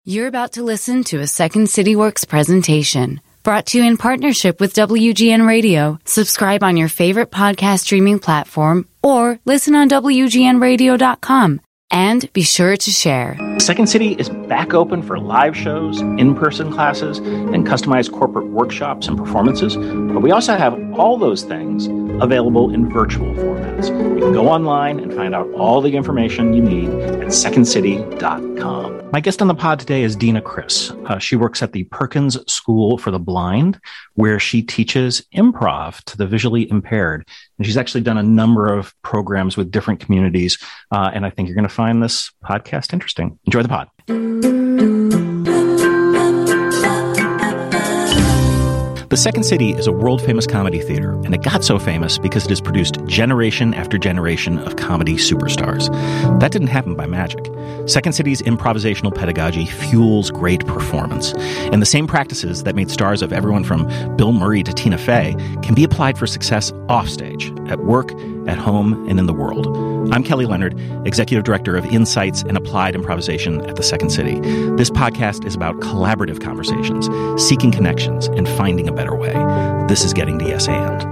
You're about to listen to a Second City Works presentation brought to you in partnership with WGN Radio. Subscribe on your favorite podcast streaming platform or listen on WGNradio.com. And be sure to share. Second City is back open for live shows, in-person classes, and customized corporate workshops and performances. But we also have all those things available in virtual formats. You can go online and find out all the information you need at secondcity.com. My guest on the pod today is Dina Criss. She works at the Perkins School for the Blind, where she teaches improv to the visually impaired. And she's actually done a number of programs with different communities. And I think you're going to find this podcast interesting. Enjoy the pod. The Second City is a world-famous comedy theater, and it got so famous because it has produced generation after generation of comedy superstars. That didn't happen by magic. Second City's improvisational pedagogy fuels great performance, and the same practices that made stars of everyone from Bill Murray to Tina Fey can be applied for success offstage, at work, at home, and in the world. I'm Kelly Leonard, Executive Director of Insights and Applied Improvisation at the Second City. This podcast is about collaborative conversations, seeking connections, and finding a better way. This is Getting to Yes And.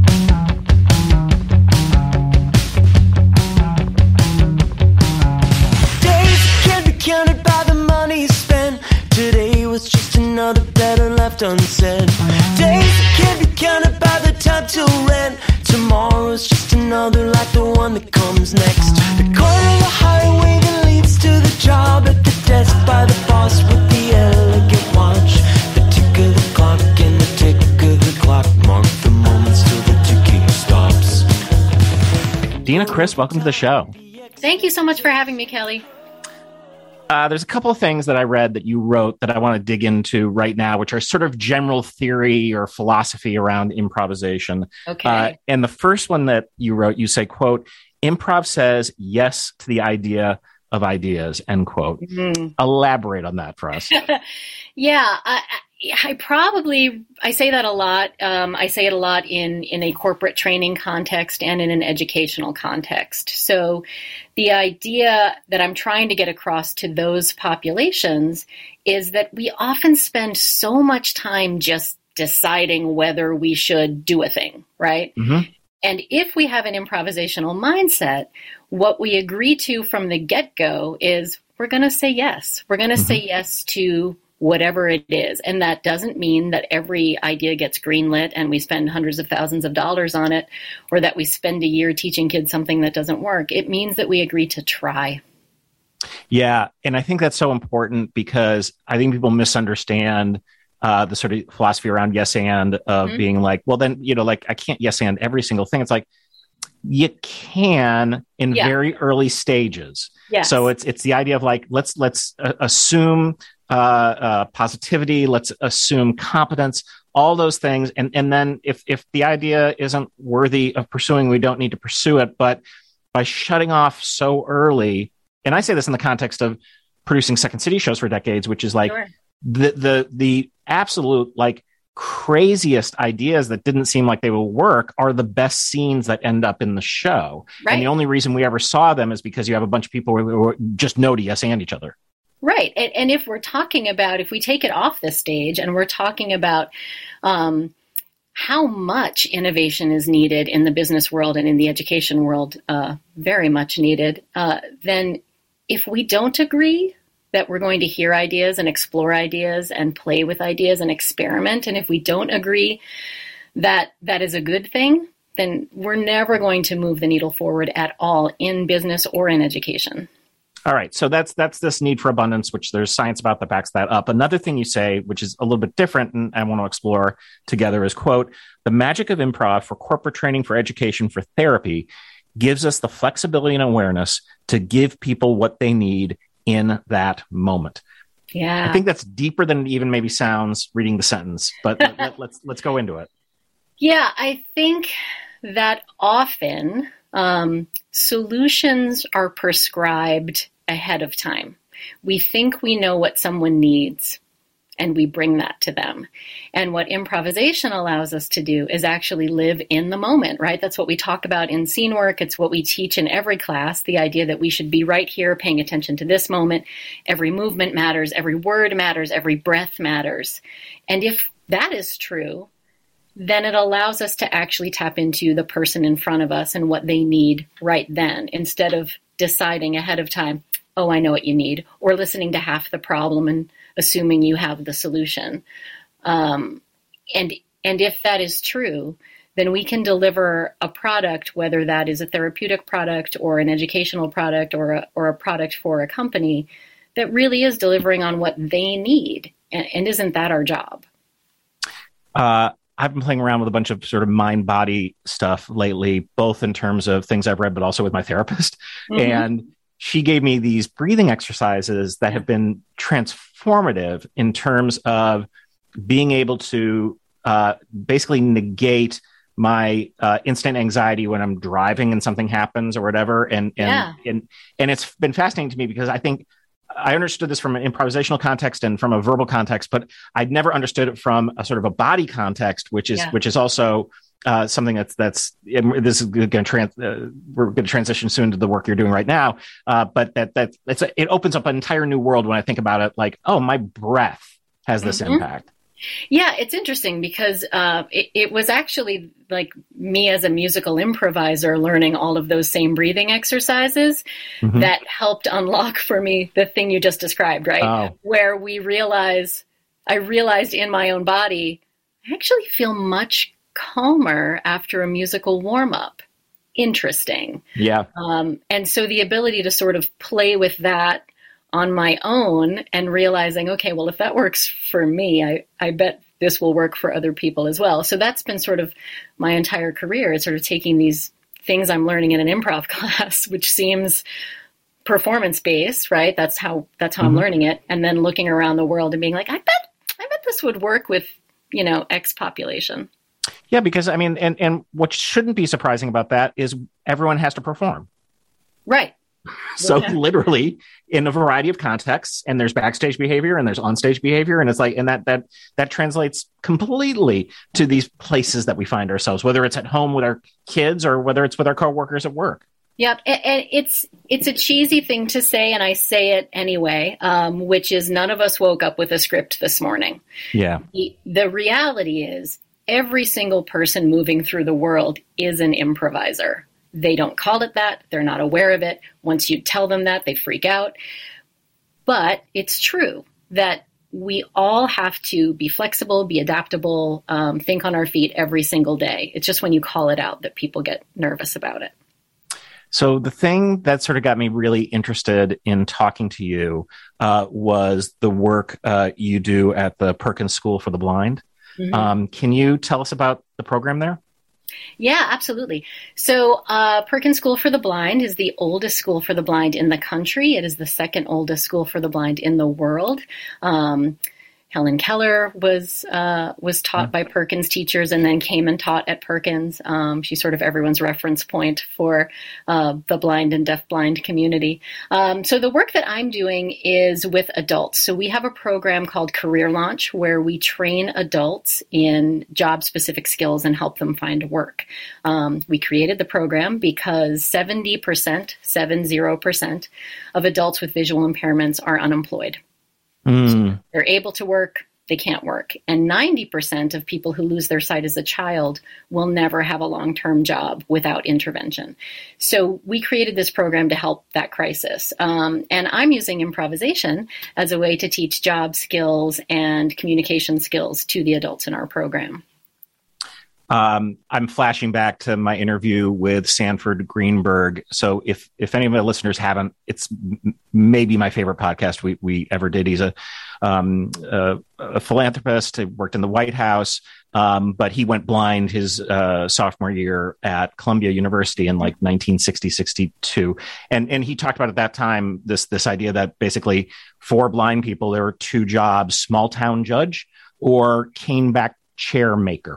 Days can't be counted by the money spent. Today was just another better left unsaid. Days can't be counted by the time till rent. Tomorrow's just another like the one that comes next. The corner of the highway that leads to the job, at the desk by the boss with the elegant watch. The tick of the clock and the tick of the clock mark the moments till the ticking stops. Dina Criss, welcome to the show. Thank you so much for having me, Kelly. There's a couple of things that I read that you wrote that I want to dig into right now, which are sort of general theory or philosophy around improvisation. Okay. And the first one that you wrote, you say, quote, "Improv says yes to the idea of ideas," end quote. Mm-hmm. Elaborate on that for us. Yeah, I say that a lot. I say it a lot in a corporate training context and in an educational context. So the idea that I'm trying to get across to those populations is that we often spend so much time just deciding whether we should do a thing, right? Mm-hmm. And if we have an improvisational mindset, what we agree to from the get-go is we're going to say yes. We're going to say yes to whatever it is. And that doesn't mean that every idea gets greenlit and we spend hundreds of thousands of dollars on it, or that we spend a year teaching kids something that doesn't work. It means that we agree to try. Yeah. And I think that's so important because I think people misunderstand the sort of philosophy around yes and of being like, well, then, like I can't yes and every single thing. It's like, you can in very early stages. Yes. So it's the idea of like, let's assume positivity, let's assume competence, all those things. And then if the idea isn't worthy of pursuing, we don't need to pursue it. But by shutting off so early, and I say this in the context of producing Second City shows for decades, which is like the absolute like craziest ideas that didn't seem like they will work are the best scenes that end up in the show. Right. And the only reason we ever saw them is because you have a bunch of people who just know to yes and each other. Right. And if we're talking about, if we take it off the stage and we're talking about how much innovation is needed in the business world and in the education world, very much needed, then if we don't agree that we're going to hear ideas and explore ideas and play with ideas and experiment, and if we don't agree that that is a good thing, then we're never going to move the needle forward at all in business or in education. All right. So that's this need for abundance, which there's science about that backs that up. Another thing you say, which is a little bit different and I want to explore together is, quote, "The magic of improv for corporate training, for education, for therapy gives us the flexibility and awareness to give people what they need in that moment." Yeah. I think that's deeper than it even maybe sounds reading the sentence, but let's go into it. Yeah, I think that often solutions are prescribed ahead of time. We think we know what someone needs, and we bring that to them. And what improvisation allows us to do is actually live in the moment, right? That's what we talk about in scene work. It's what we teach in every class, the idea that we should be right here paying attention to this moment. Every movement matters, every word matters, every breath matters. And if that is true, then it allows us to actually tap into the person in front of us and what they need right then, instead of deciding ahead of time, oh, I know what you need, or listening to half the problem and assuming you have the solution. And if that is true, then we can deliver a product, whether that is a therapeutic product or an educational product or a product for a company, that really is delivering on what they need. And isn't that our job? I've been playing around with a bunch of sort of mind-body stuff lately, both in terms of things I've read, but also with my therapist. Mm-hmm. And she gave me these breathing exercises that have been transformative in terms of being able to basically negate my instant anxiety when I'm driving and something happens or whatever. And it's been fascinating to me because I think I understood this from an improvisational context and from a verbal context, but I'd never understood it from a sort of a body context, which is also something that's this is going to we're going to transition soon to the work you're doing right now. But it opens up an entire new world when I think about it. Like, oh, my breath has this impact. Yeah, it's interesting because it was actually like me as a musical improviser learning all of those same breathing exercises that helped unlock for me the thing you just described, right? Oh. Where I realized in my own body, I actually feel much calmer after a musical warm-up. Interesting. Yeah. And so the ability to sort of play with that on my own and realizing, okay, well, if that works for me, I bet this will work for other people as well. So that's been sort of my entire career, is sort of taking these things I'm learning in an improv class, which seems performance-based, right? That's how I'm learning it. And then looking around the world and being like, I bet this would work with, X population. Yeah, because I mean, and what shouldn't be surprising about that is everyone has to perform. Right. So literally in a variety of contexts, and there's backstage behavior and there's onstage behavior. And it's like, and that translates completely to these places that we find ourselves, whether it's at home with our kids or whether it's with our coworkers at work. Yep. And it's a cheesy thing to say, and I say it anyway, which is none of us woke up with a script this morning. Yeah. The reality is every single person moving through the world is an improviser. They don't call it that. They're not aware of it. Once you tell them that, they freak out. But it's true that we all have to be flexible, be adaptable, think on our feet every single day. It's just when you call it out that people get nervous about it. So the thing that sort of got me really interested in talking to you was the work you do at the Perkins School for the Blind. Mm-hmm. Can you tell us about the program there? Yeah, absolutely. So Perkins School for the Blind is the oldest school for the blind in the country. It is the second oldest school for the blind in the world. Helen Keller was taught by Perkins teachers and then came and taught at Perkins. She's sort of everyone's reference point for the blind and deafblind community. So the work that I'm doing is with adults. So we have a program called Career Launch where we train adults in job-specific skills and help them find work. We created the program because 70% of adults with visual impairments are unemployed. So they're able to work, they can't work. And 90% of people who lose their sight as a child will never have a long-term job without intervention. So we created this program to help that crisis. And I'm using improvisation as a way to teach job skills and communication skills to the adults in our program. I'm flashing back to my interview with Sanford Greenberg. So if any of my listeners haven't, it's maybe my favorite podcast we ever did. He's a philanthropist. He worked in the White House, but he went blind his sophomore year at Columbia University in like 1960-62. And he talked about at that time this idea that basically for blind people, there were two jobs: small town judge or caneback chair maker.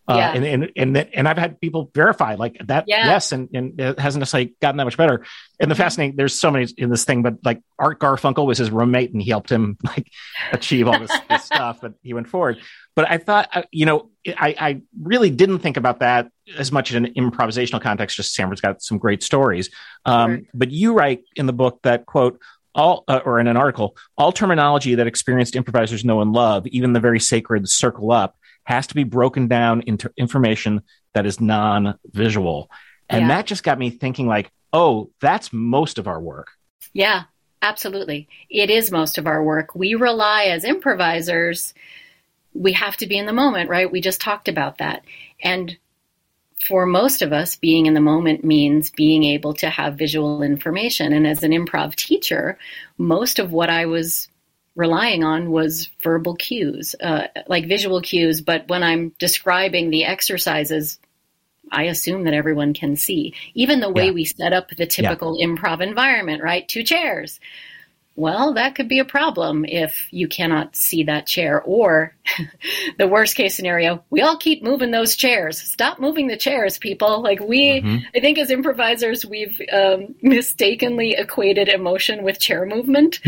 And I've had people verify like that. Yes. And it hasn't necessarily gotten that much better. And the fascinating, there's so many in this thing, but like Art Garfunkel was his roommate and he helped him like achieve all this stuff, but he went forward. But I thought, I really didn't think about that as much in an improvisational context. Just Sanford's got some great stories. But you write in the book that, quote, or in an article, all terminology that experienced improvisers know and love, even the very sacred circle up, has to be broken down into information that is non-visual. And that just got me thinking like, oh, that's most of our work. Yeah, absolutely. It is most of our work. We rely as improvisers, we have to be in the moment, right? We just talked about that. And for most of us, being in the moment means being able to have visual information. And as an improv teacher, most of what I was relying on was verbal cues, like visual cues. But when I'm describing the exercises, I assume that everyone can see. Even the way we set up the typical improv environment, right? 2 chairs. Well, that could be a problem if you cannot see that chair. Or the worst case scenario, we all keep moving those chairs. Stop moving the chairs, people. Like I think as improvisers, we've mistakenly equated emotion with chair movement.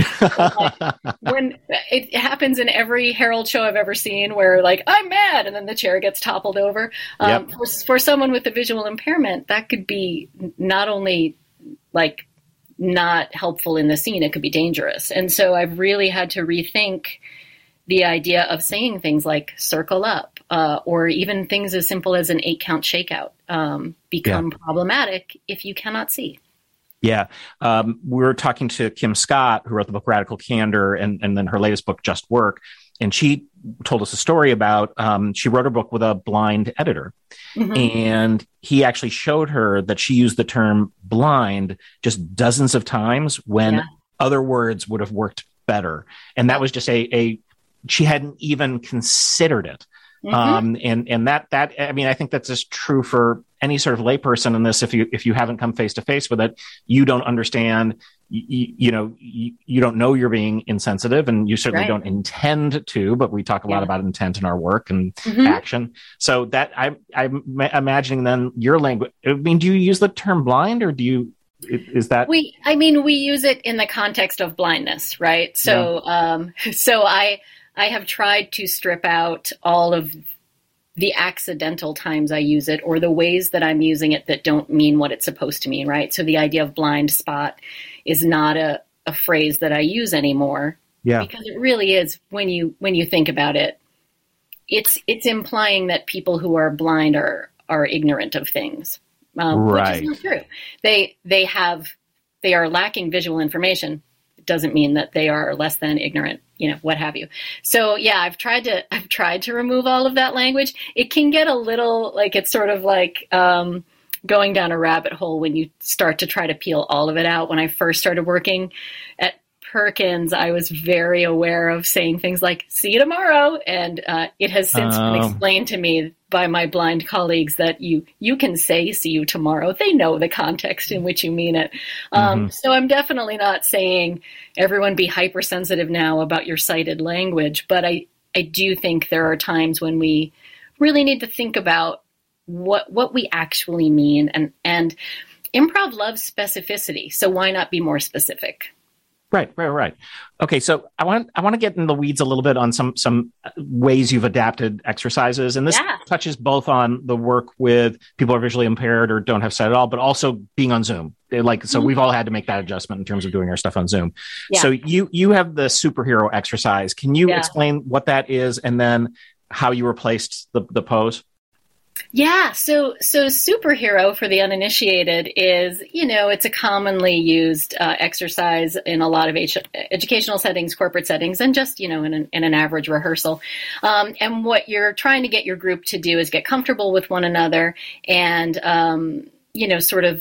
When it happens in every Herald show I've ever seen where like, I'm mad, and then the chair gets toppled over. For someone with a visual impairment, that could be not only like not helpful in the scene, it could be dangerous. And so I've really had to rethink the idea of saying things like circle up, or even things as simple as an 8-count shakeout become problematic if you cannot see. Yeah. We're talking to Kim Scott, who wrote the book Radical Candor, and then her latest book, Just Work. And she told us a story about, she wrote her book with a blind editor. And he actually showed her that she used the term blind just dozens of times when other words would have worked better. And that was just she hadn't even considered it. And that, I mean, I think that's just true for any sort of layperson in this. If you haven't come face to face with it, you don't understand, you don't know you're being insensitive, and you certainly don't intend to, but we talk a lot about intent in our work and action. So that I'm imagining then your language, I mean, do you use the term blind, or do you, is that? We use it in the context of blindness, right? So, I have tried to strip out all of the accidental times I use it, or the ways that I'm using it that don't mean what it's supposed to mean, right? So the idea of blind spot is not a phrase that I use anymore. Yeah. Because it really is, when you think about it, it's implying that people who are blind are ignorant of things. Which is not true. They are lacking visual information. It doesn't mean that they are less than ignorant, what have you. So yeah, I've tried to remove all of that language. It can get a little like, it's sort of like going down a rabbit hole when you start to try to peel all of it out. When I first started working at Perkins, I was very aware of saying things like, see you tomorrow. And it has since been explained to me by my blind colleagues that you can say see you tomorrow. They know the context in which you mean it. So I'm definitely not saying everyone be hypersensitive now about your cited language, but I do think there are times when we really need to think about what we actually mean. And improv loves specificity, so why not be more specific? Right. Okay, so I want to get in the weeds a little bit on some ways you've adapted exercises, and this touches both on the work with people who are visually impaired or don't have sight at all, but also being on Zoom. So we've all had to make that adjustment in terms of doing our stuff on Zoom. Yeah. So you have the superhero exercise. Can you explain what that is, and then how you replaced the pose? Yeah. So superhero, for the uninitiated, is, it's a commonly used exercise in a lot of educational settings, corporate settings, and just, in an average rehearsal. And what you're trying to get your group to do is get comfortable with one another and, sort of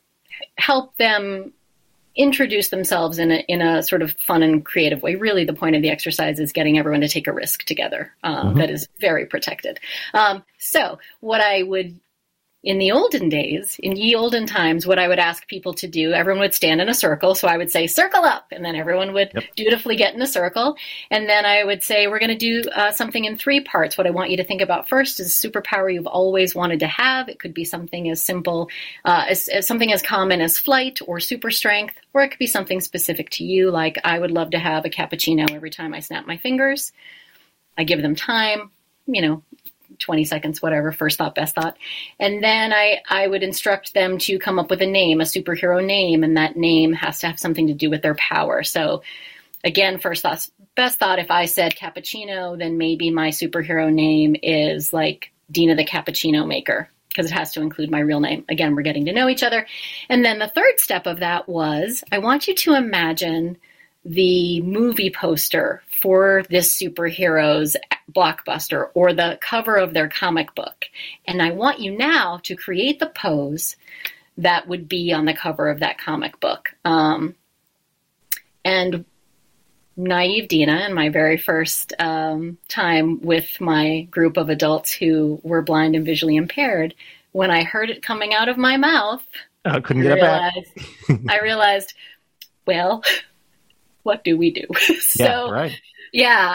help them introduce themselves in a sort of fun and creative way. Really, the point of the exercise is getting everyone to take a risk together that is very protected. So what I would in the olden days, in ye olden times, what I would ask people to do, everyone would stand in a circle. So I would say, circle up. And then everyone would dutifully get in a circle. And then I would say, we're going to do something in 3 parts. What I want you to think about first is a superpower you've always wanted to have. It could be something as simple as something as common as flight or super strength, or it could be something specific to you. Like, I would love to have a cappuccino every time I snap my fingers. I give them time, 20 seconds, whatever, first thought, best thought. And then I would instruct them to come up with a name, a superhero name, and that name has to have something to do with their power. So again, first thought, best thought, if I said cappuccino, then maybe my superhero name is like Dina the Cappuccino Maker, because it has to include my real name. Again, we're getting to know each other. And then the third step of that was, I want you to imagine the movie poster for this superhero's blockbuster or the cover of their comic book. And I want you now to create the pose that would be on the cover of that comic book. And naive Dina, in my very first time with my group of adults who were blind and visually impaired, when I heard it coming out of my mouth, couldn't get it back. I realized, well, what do we do? Yeah, right. Yeah.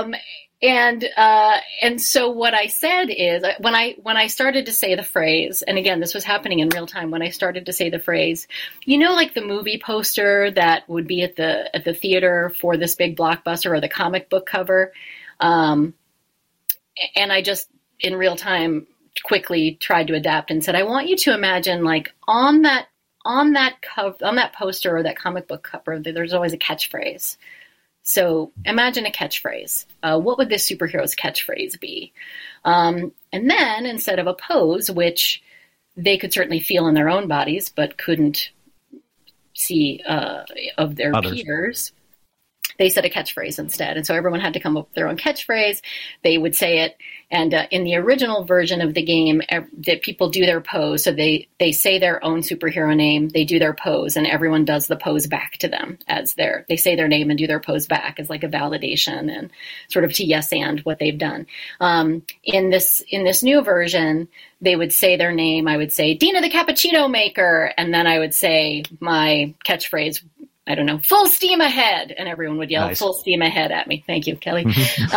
And so what I said is, when I started to say the phrase, and again, this was happening in real time, when I started to say the phrase, like the movie poster that would be at the theater for this big blockbuster, or the comic book cover. And I just, in real time, quickly tried to adapt and said, I want you to imagine, like, on that poster or that comic book cover, there's always a catchphrase. So imagine a catchphrase. What would this superhero's catchphrase be? And then, instead of a pose, which they could certainly feel in their own bodies, but couldn't see of their peers, they said a catchphrase instead. And so everyone had to come up with their own catchphrase. They would say it. And in the original version of the game, that people do their pose. So they say their own superhero name, they do their pose, and everyone does the pose back to them as they say their name and do their pose back as like a validation and sort of to yes and what they've done. In this new version, they would say their name. I would say, Dina the Cappuccino Maker. And then I would say my catchphrase, I don't know, full steam ahead. And everyone would yell, nice. Full steam ahead at me. Thank you, Kelly.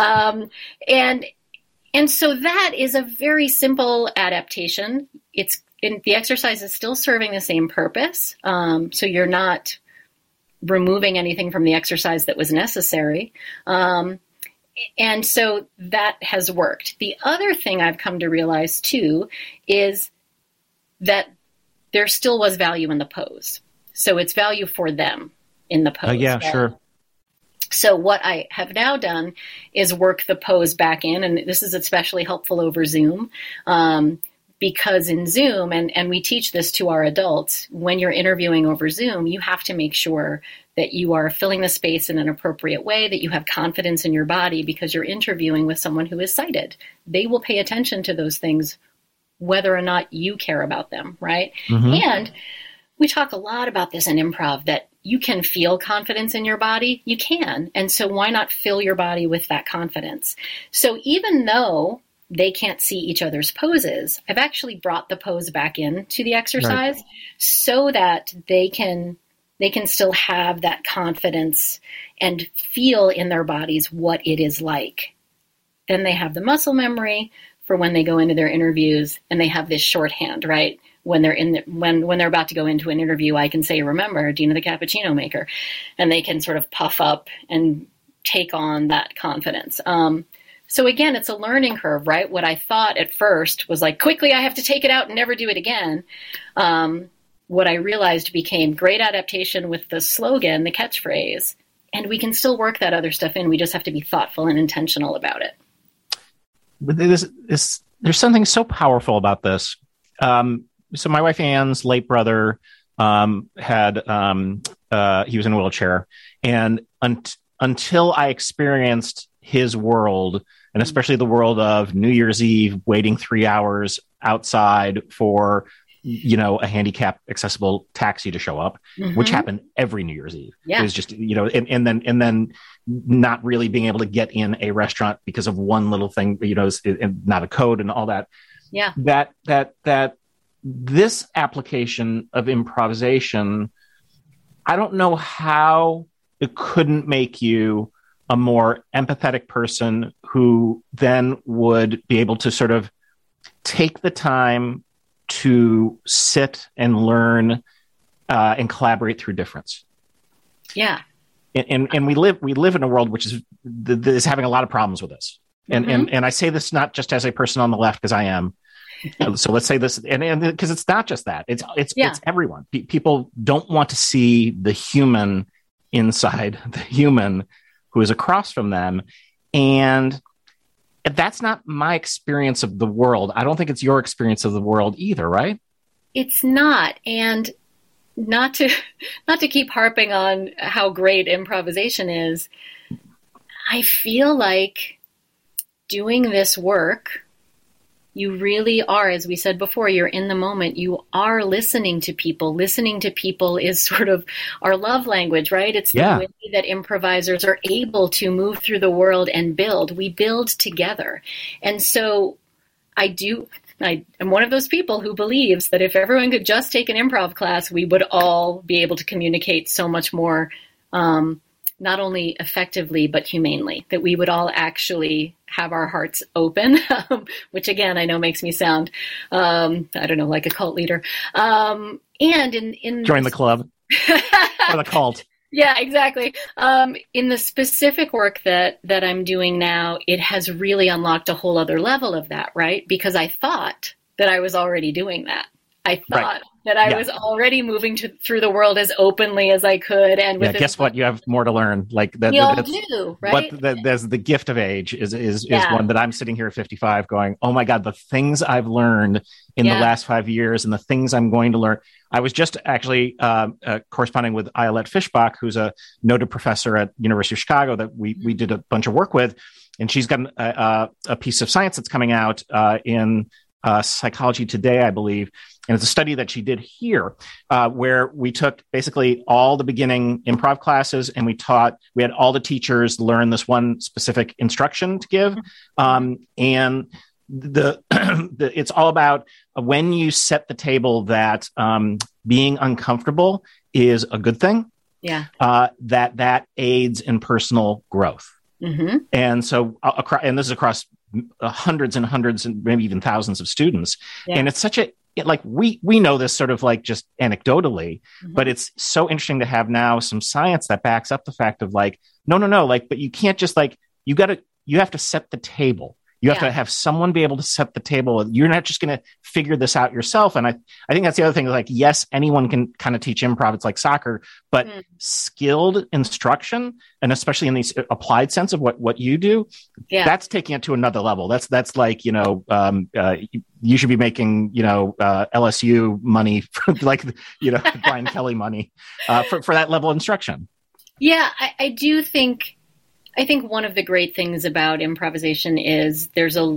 And so that is a very simple adaptation. The exercise is still serving the same purpose. So you're not removing anything from the exercise that was necessary. And so that has worked. The other thing I've come to realize too is that there still was value in the pose. So it's value for them in the pose. Yeah, sure. So what I have now done is work the pose back in, and this is especially helpful over Zoom, because in Zoom, and we teach this to our adults, when you're interviewing over Zoom, you have to make sure that you are filling the space in an appropriate way, that you have confidence in your body, because you're interviewing with someone who is sighted. They will pay attention to those things whether or not you care about them, right? Mm-hmm. And we talk a lot about this in improv, that you can feel confidence in your body. You can. And so why not fill your body with that confidence? So even though they can't see each other's poses, I've actually brought the pose back into the exercise, right, so that they can still have that confidence and feel in their bodies what it is like. Then they have the muscle memory for when they go into their interviews, and they have this shorthand, right? When they're when they're about to go into an interview, I can say, remember, Dina the Cappuccino Maker, and they can sort of puff up and take on that confidence. So again, it's a learning curve, right? What I thought at first was like, quickly, I have to take it out and never do it again. What I realized became great adaptation with the slogan, the catchphrase, and we can still work that other stuff in. We just have to be thoughtful and intentional about it. But there's something so powerful about this. So my wife Ann's late brother he was in a wheelchair, and until I experienced his world, and especially the world of New Year's Eve, waiting 3 hours outside for, a handicap accessible taxi to show up, mm-hmm. which happened every New Year's Eve. Yeah. It was just, and then not really being able to get in a restaurant because of one little thing, and not a code and all that. Yeah. That this application of improvisation, I don't know how it couldn't make you a more empathetic person who then would be able to sort of take the time to sit and learn and collaborate through difference. Yeah. And we live in a world which is having a lot of problems with this. And I say this not just as a person on the left, because I am. So let's say this, and because it's not just that, it's everyone. People don't want to see the human inside the human who is across from them, and that's not my experience of the world. I don't think it's your experience of the world either, right? It's not, and not to keep harping on how great improvisation is. I feel like doing this work, you really are, as we said before, you're in the moment. You are listening to people. Listening to people is sort of our love language, right? It's the way that improvisers are able to move through the world and build. We build together. And so I am one of those people who believes that if everyone could just take an improv class, we would all be able to communicate so much more, not only effectively, but humanely, that we would all actually have our hearts open, which again, I know makes me sound, I don't know, like a cult leader. And in join the club or the cult. Yeah, exactly. In the specific work that I'm doing now, it has really unlocked a whole other level of that, right? Because I thought that I was already doing that. I thought that I was already moving through the world as openly as I could. And guess what? You have more to learn. Like we all do, right? There's the gift of age is one that I'm sitting here at 55 going, oh my God, the things I've learned in the last 5 years and the things I'm going to learn. I was just actually corresponding with Ayelet Fishbach, who's a noted professor at University of Chicago that we did a bunch of work with. And she's got a piece of science that's coming out in Psychology Today, I believe. And it's a study that she did here where we took basically all the beginning improv classes and we had all the teachers learn this one specific instruction to give. And it's all about when you set the table that being uncomfortable is a good thing. Yeah. That aids in personal growth. Mm-hmm. And so, and this is across hundreds and hundreds and maybe even thousands of students. Yeah. And it's such we know this sort of like just anecdotally, but it's so interesting to have now some science that backs up the fact of like, no, but you can't just you have to set the table. You have to have someone be able to set the table. You're not just going to figure this out yourself. And I think that's the other thing. Like, yes, anyone can kind of teach improv. It's like soccer, but skilled instruction, and especially in the applied sense of what you do, that's taking it to another level. That's like, you should be making, LSU money for Brian Kelly money for that level of instruction. Yeah, I do think. I think one of the great things about improvisation is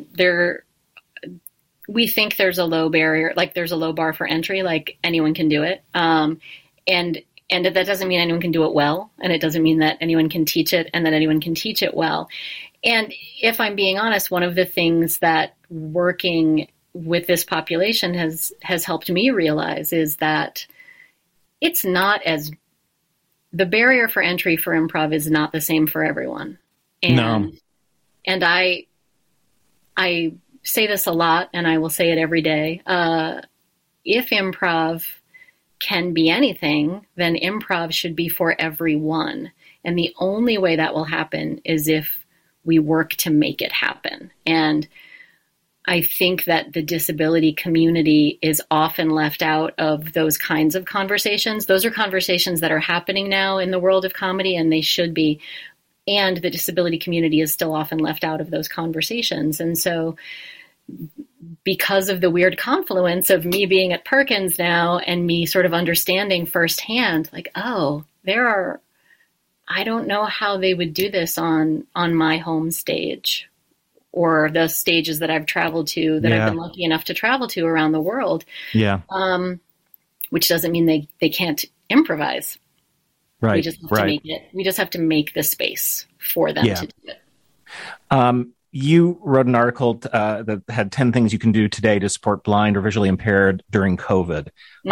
we think there's a low barrier, like there's a low bar for entry, like anyone can do it. And that doesn't mean anyone can do it well. And it doesn't mean that anyone can teach it and that anyone can teach it well. And if I'm being honest, one of the things that working with this population has helped me realize is that it's not as the barrier for entry for improv is not the same for everyone. And I say this a lot, and I will say it every day. If improv can be anything, then improv should be for everyone. And the only way that will happen is if we work to make it happen. And I think that the disability community is often left out of those kinds of conversations. Those are conversations that are happening now in the world of comedy, and they should be. And the disability community is still often left out of those conversations. And so because of the weird confluence of me being at Perkins now and me sort of understanding firsthand, like, oh, I don't know how they would do this on my home stage or the stages that I've traveled to that I've been lucky enough to travel to around the world. Yeah. Which doesn't mean they can't improvise. Right. We just have to make it. We just have to make the space for them to do it. you wrote an article that had 10 things you can do today to support blind or visually impaired during COVID.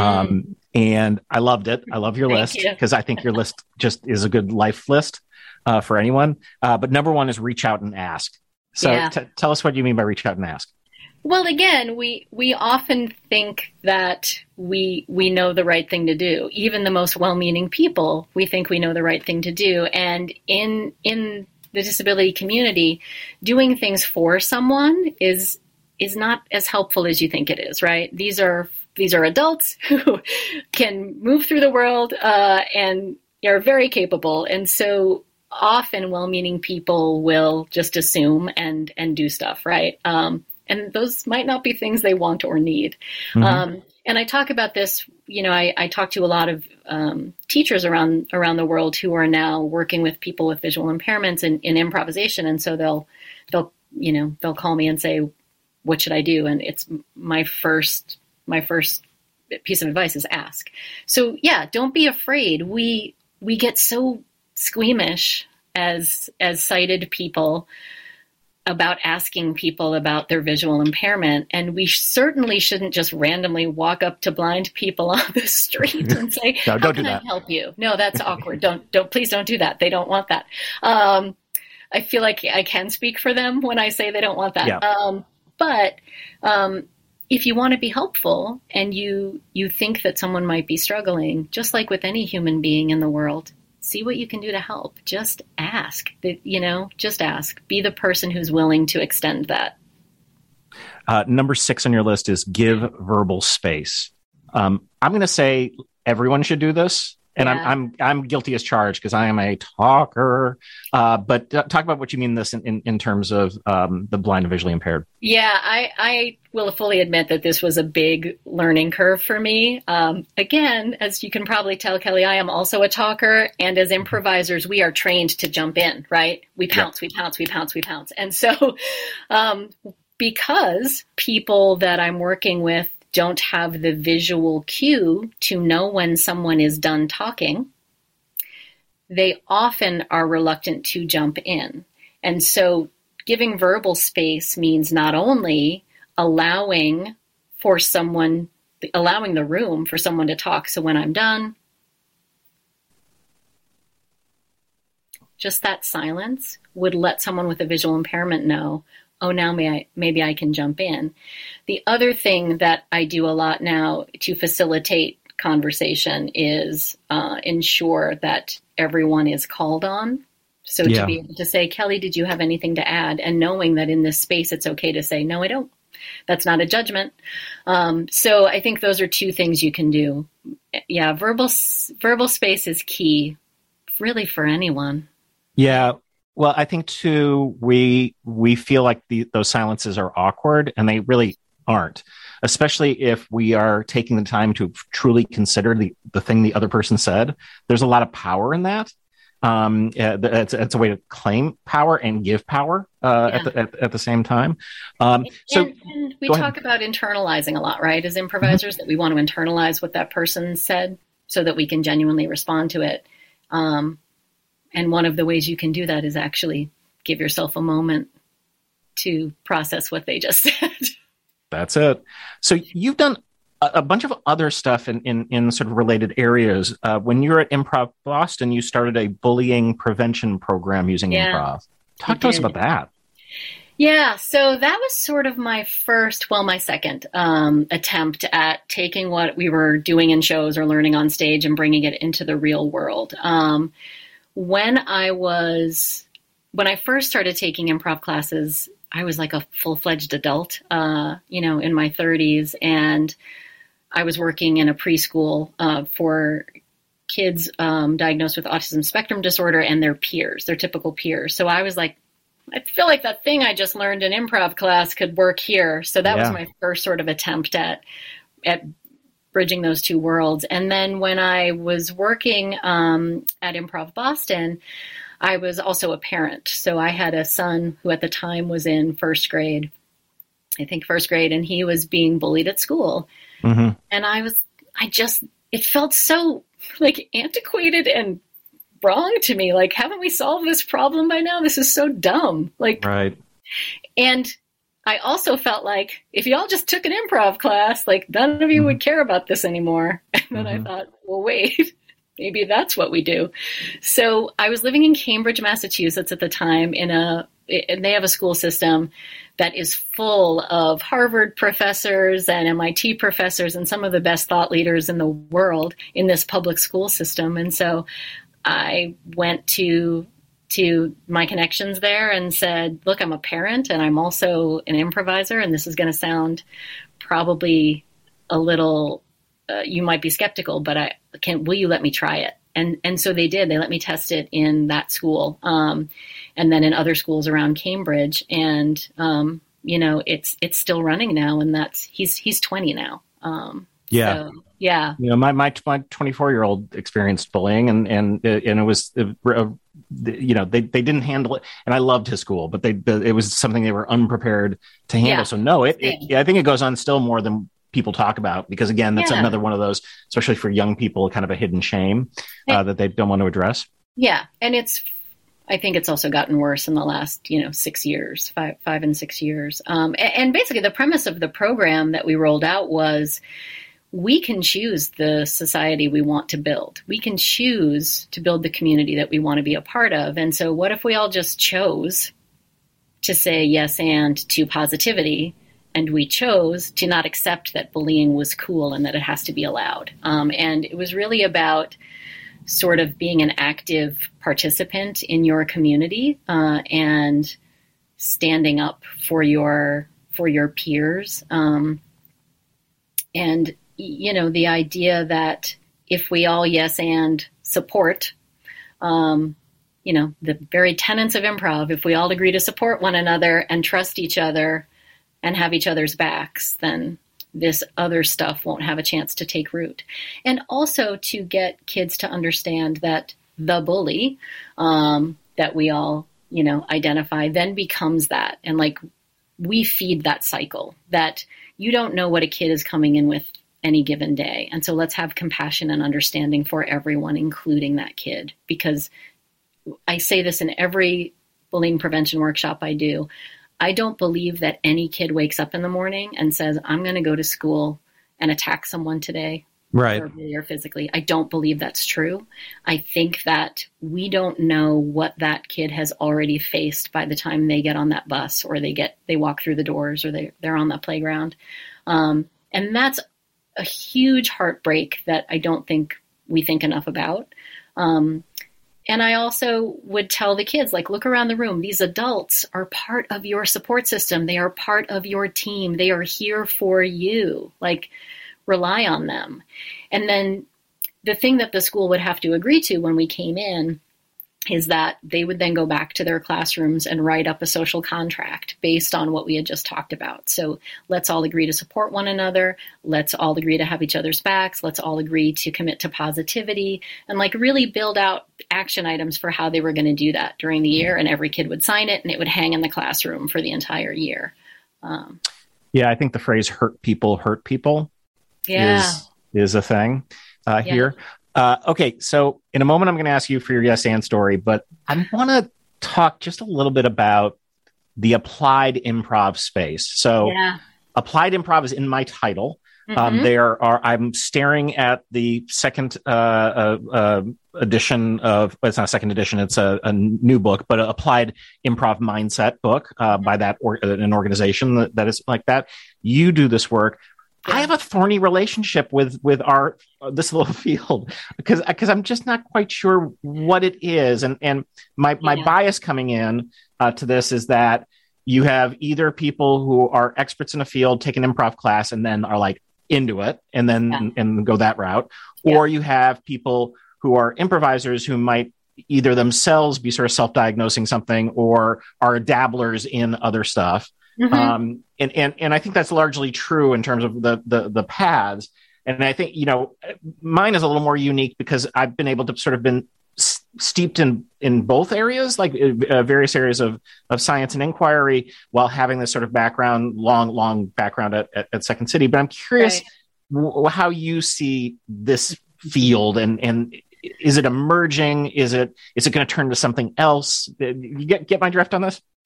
And I loved it. I love your list because I think your list just is a good life list for anyone. But number one is reach out and ask. So tell us what you mean by reach out and ask. Well, again, we often think that we know the right thing to do. Even the most well-meaning people, we think we know the right thing to do. And in the disability community, doing things for someone is not as helpful as you think it is, right? These are adults who can move through the world and are very capable. And so often well-meaning people will just assume and do stuff, right? And those might not be things they want or need. And I talk about this, I talk to a lot of teachers around the world who are now working with people with visual impairments in improvisation. And so they'll call me and say, what should I do? And it's my first piece of advice is ask. So don't be afraid. We get so squeamish as sighted people about asking people about their visual impairment. And we certainly shouldn't just randomly walk up to blind people on the street and say, no, how can I help you? No, that's awkward. Please don't do that. They don't want that. I feel like I can speak for them when I say they don't want that. Yeah. But if you want to be helpful and you think that someone might be struggling, just like with any human being in the world, see what you can do to help. Just ask. Just ask. Be the person who's willing to extend that. Number 6 on your list is give verbal space. I'm going to say everyone should do this. And I'm guilty as charged because I am a talker. But talk about what you mean this in terms of the blind and visually impaired. Yeah, I will fully admit that this was a big learning curve for me. Again, as you can probably tell, Kelly, I am also a talker. And as improvisers, we are trained to jump in, right? We pounce, we pounce, we pounce, we pounce. And so because people that I'm working with don't have the visual cue to know when someone is done talking, they often are reluctant to jump in. And so giving verbal space means not only allowing the room for someone to talk. So when I'm done, just that silence would let someone with a visual impairment know, oh, now maybe I can jump in. The other thing that I do a lot now to facilitate conversation is ensure that everyone is called on. So to be able to say, Kelly, did you have anything to add? And knowing that in this space, it's okay to say, no, I don't. That's not a judgment. So I think those are 2 things you can do. Yeah, verbal space is key, really, for anyone. Yeah. Well, I think too, we feel like those silences are awkward, and they really aren't, especially if we are taking the time to truly consider the thing the other person said. There's a lot of power in that. It's a way to claim power and give power at the same time. And we talk about internalizing a lot, right? As improvisers, that we want to internalize what that person said so that we can genuinely respond to it. And one of the ways you can do that is actually give yourself a moment to process what they just said. That's it. So you've done a bunch of other stuff in sort of related areas. When you were at Improv Boston, you started a bullying prevention program using improv. Talk to us about that. Yeah, so that was sort of my second attempt at taking what we were doing in shows or learning on stage and bringing it into the real world. When I first started taking improv classes, I was like a full-fledged adult, in my 30s, and I was working in a preschool for kids diagnosed with autism spectrum disorder and their peers, their typical peers. So I was like, I feel like that thing I just learned in improv class could work here. So that was my first sort of attempt at bridging those 2 worlds. And then when I was working at Improv Boston, I was also a parent. So I had a son who at the time was in first grade, and he was being bullied at school. Mm-hmm. And it felt so like antiquated and wrong to me. Like, haven't we solved this problem by now? This is so dumb. Like, right. And I also felt like if y'all just took an improv class, like none of you would care about this anymore. And then I thought, well, wait, maybe that's what we do. So I was living in Cambridge, Massachusetts at the time and they have a school system that is full of Harvard professors and MIT professors and some of the best thought leaders in the world in this public school system. And so I went to my connections there and said, look, I'm a parent and I'm also an improviser, and this is going to sound probably a little, you might be skeptical, but will you let me try it? And so they did. They let me test it in that school, and then in other schools around Cambridge. And it's still running now. And he's 20 now. Yeah. So, yeah. My 24-year-old experienced bullying, and it was they didn't handle it, and I loved his school, but it was something they were unprepared to handle. Yeah. So no, I think it goes on still more than people talk about, because again, that's another one of those, especially for young people, kind of a hidden shame that they don't want to address. Yeah. And I think it's also gotten worse in the last, 6 years, five and 6 years. And basically the premise of the program that we rolled out was we can choose the society we want to build. We can choose to build the community that we want to be a part of. And so what if we all just chose to say yes and to positivity, and we chose to not accept that bullying was cool and that it has to be allowed. And it was really about sort of being an active participant in your community and standing up for your peers. And, the idea that if we all yes and support, the very tenets of improv, if we all agree to support one another and trust each other and have each other's backs, then this other stuff won't have a chance to take root. And also to get kids to understand that the bully that we all, identify then becomes that. And we feed that cycle that you don't know what a kid is coming in with any given day. And so let's have compassion and understanding for everyone, including that kid. Because I say this in every bullying prevention workshop I do. I don't believe that any kid wakes up in the morning and says, I'm going to go to school and attack someone today, right, verbally or physically. I don't believe that's true. I think that we don't know what that kid has already faced by the time they get on that bus or they walk through the doors or they're on that playground. And that's a huge heartbreak that I don't think we think enough about. And I also would tell the kids, look around the room. These adults are part of your support system. They are part of your team. They are here for you. Rely on them. And then the thing that the school would have to agree to when we came in is that they would then go back to their classrooms and write up a social contract based on what we had just talked about. So let's all agree to support one another. Let's all agree to have each other's backs. Let's all agree to commit to positivity and really build out action items for how they were going to do that during the year. And every kid would sign it and it would hang in the classroom for the entire year. I think the phrase hurt people is a thing here. Okay, so in a moment, I'm going to ask you for your yes and story, but I want to talk just a little bit about the applied improv space. So applied improv is in my title. Mm-hmm. I'm staring at the second edition of, well, it's not a second edition, it's a new book, but an applied improv mindset book by an organization that is like that. You do this work. I have a thorny relationship with this little field because I'm just not quite sure what it is. And my bias coming in to this is that you have either people who are experts in a field, take an improv class, and then are into it and then and go that route. Or you have people who are improvisers who might either themselves be sort of self-diagnosing something or are dabblers in other stuff. Mm-hmm. And I think that's largely true in terms of the paths. And I think, mine is a little more unique because I've been able to sort of been steeped in both areas, various areas of science and inquiry, while having this sort of background, long background at Second City. But I'm curious how you see this field and is it emerging? Is it going to turn to something else? You get my drift on this?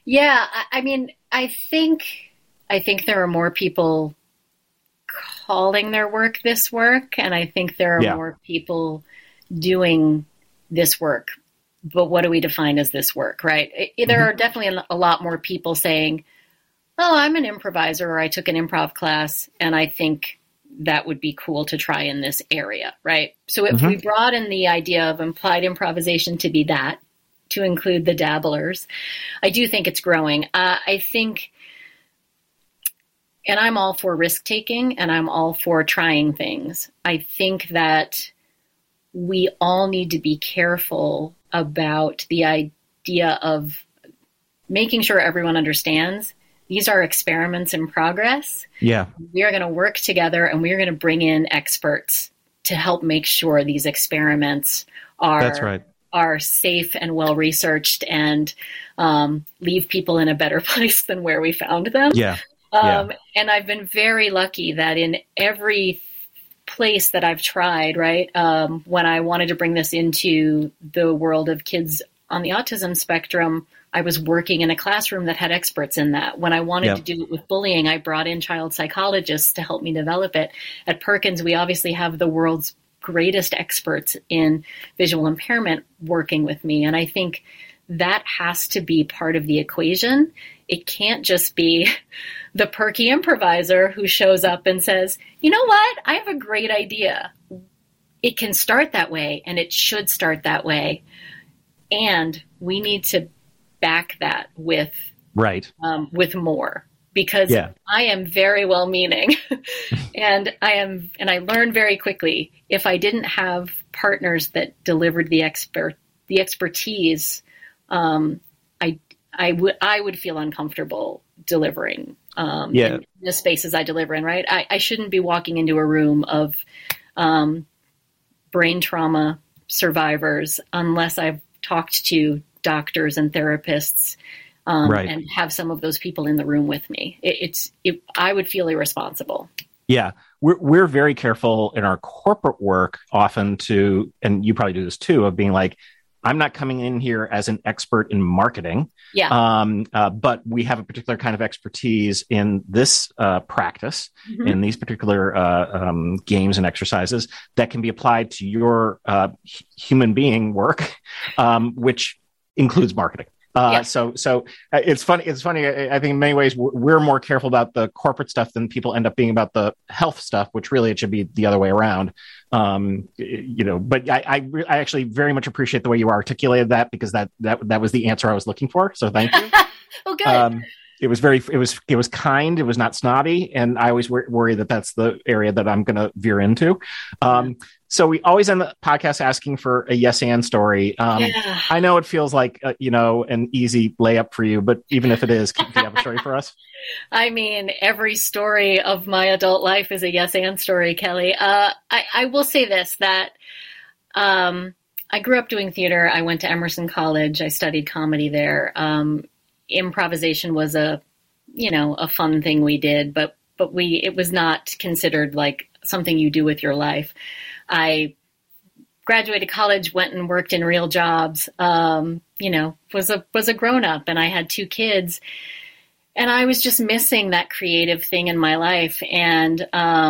Yeah, I mean, I think there are more people calling their work this work, and I think there are more people doing this work. But what do we define as this work, right? There are definitely a lot more people saying, oh, I'm an improviser, or I took an improv class, and I think that would be cool to try in this area, right? So if we broaden the idea of implied improvisation to be that, to include the dabblers, I do think it's growing. I think, and I'm all for risk-taking, and I'm all for trying things. I think that we all need to be careful about the idea of making sure everyone understands these are experiments in progress. Yeah. We are going to work together, and we are going to bring in experts to help make sure these experiments are safe and well-researched and leave people in a better place than where we found them. Yeah. And I've been very lucky that in every place that I've tried, right, when I wanted to bring this into the world of kids on the autism spectrum, I was working in a classroom that had experts in that. When I wanted to do it with bullying, I brought in child psychologists to help me develop it. At Perkins, we obviously have the world's greatest experts in visual impairment working with me. And I think that has to be part of the equation. It can't just be the perky improviser who shows up and says, you know what, I have a great idea. It can start that way, and it should start that way. And we need to back that with more, because I am very well-meaning, and I learned very quickly, if I didn't have partners that delivered the expertise, I would feel uncomfortable delivering in the spaces I deliver in. Right, I shouldn't be walking into a room of brain trauma survivors unless I've talked to doctors and therapists and have some of those people in the room with me. I would feel irresponsible. Yeah. We're very careful in our corporate work often and you probably do this too, of being like, I'm not coming in here as an expert in marketing, but we have a particular kind of expertise in this practice, in these particular games and exercises that can be applied to your human being work, which includes marketing. So it's funny. I think in many ways we're more careful about the corporate stuff than people end up being about the health stuff, which really it should be the other way around. But I actually very much appreciate the way you articulated that, because that was the answer I was looking for. So thank you. Oh, good. It was kind. It was not snobby. And I always worry that that's the area that I'm going to veer into. So we always end the podcast asking for a yes and story. I know it feels like, an easy layup for you, but even if it is, do you have a story for us? I mean, every story of my adult life is a yes and story, Kelly. I will say this, that I grew up doing theater. I went to Emerson College. I studied comedy there. Improvisation was a fun thing we did, but it was not considered like something you do with your life. I graduated college, went and worked in real jobs, was a grown up, and I had 2 kids, and I was just missing that creative thing in my life. And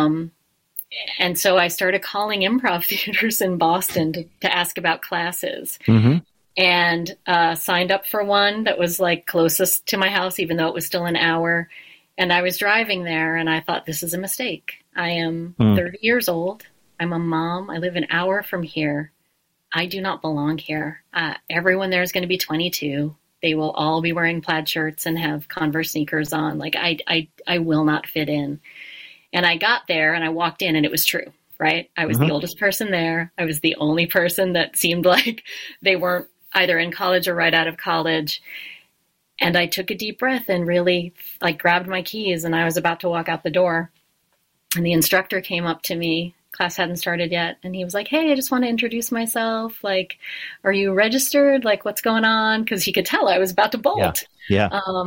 so I started calling improv theaters in Boston to ask about classes. And signed up for one that was like closest to my house, even though it was still an hour. And I was driving there, and I thought, this is a mistake. I am 30 years old. I'm a mom. I live an hour from here. I do not belong here. Everyone there is going to be 22. They will all be wearing plaid shirts and have Converse sneakers on. Like I will not fit in. And I got there, and I walked in, and it was true, right? I was the oldest person there. I was the only person that seemed like they weren't either in college or right out of college. And I took a deep breath and really grabbed my keys, and I was about to walk out the door. And the instructor came up to me. Class hadn't started yet. And he was like, hey, I just want to introduce myself. Like, are you registered? Like, what's going on? Because he could tell I was about to bolt. Yeah.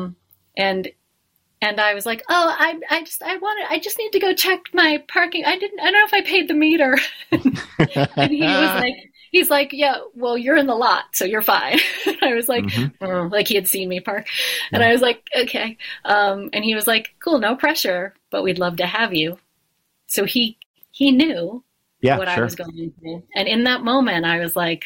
And I was like, oh, I just need to go check my parking. I don't know if I paid the meter. And he's like, yeah, well, you're in the lot, so you're fine. I was like, like he had seen me park. And I was like, okay. And he was like, cool, no pressure, but we'd love to have you. So he knew what I was going through. And in that moment, I was like,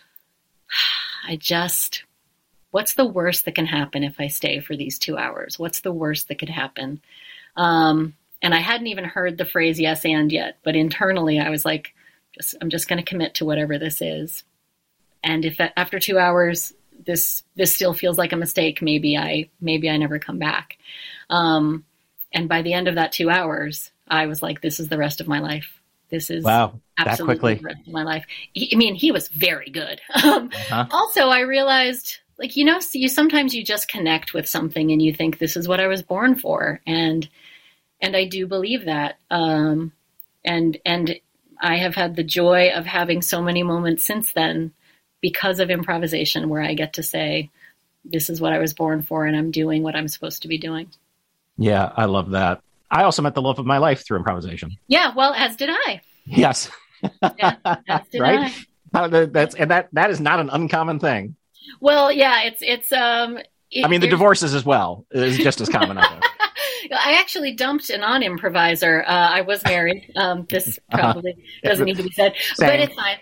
what's the worst that can happen if I stay for these 2 hours? What's the worst that could happen? And I hadn't even heard the phrase yes and yet, but internally I was like, I'm just going to commit to whatever this is. And if after 2 hours, this still feels like a mistake, maybe I never come back. And by the end of that 2 hours, I was like, this is the rest of my life. This is absolutely the rest of my life. He was very good. Also, I realized, like, sometimes you just connect with something and you think this is what I was born for. And I do believe that. And I have had the joy of having so many moments since then because of improvisation where I get to say, this is what I was born for and I'm doing what I'm supposed to be doing. Yeah, I love that. I also met the love of my life through improvisation. Yeah, well, as did I. Yes. Yeah, as did right? That is not an uncommon thing. Well, yeah, it's the divorces as well is just as common, I guess. I actually dumped a non-improviser. I was married. This probably doesn't need to be said, but it's fine.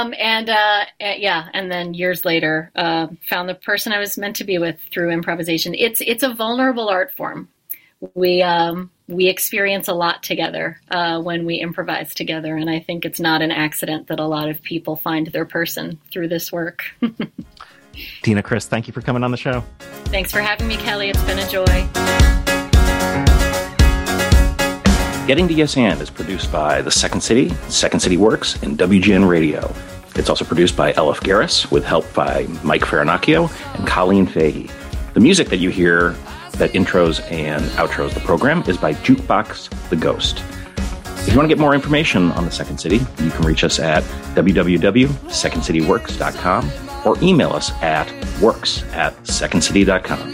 And then years later, found the person I was meant to be with through improvisation. It's a vulnerable art form. We experience a lot together when we improvise together, and I think it's not an accident that a lot of people find their person through this work. Tina, Chris, thank you for coming on the show. Thanks for having me, Kelly. It's been a joy. Getting to Yes And is produced by The Second City, Second City Works, and WGN Radio. It's also produced by Elif Garris with help by Mike Farinacchio and Colleen Fahey. The music that you hear that intros and outros the program is by Jukebox The Ghost. If you want to get more information on The Second City, you can reach us at www.secondcityworks.com or email us at works@secondcity.com.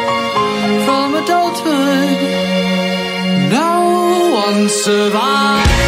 Survive.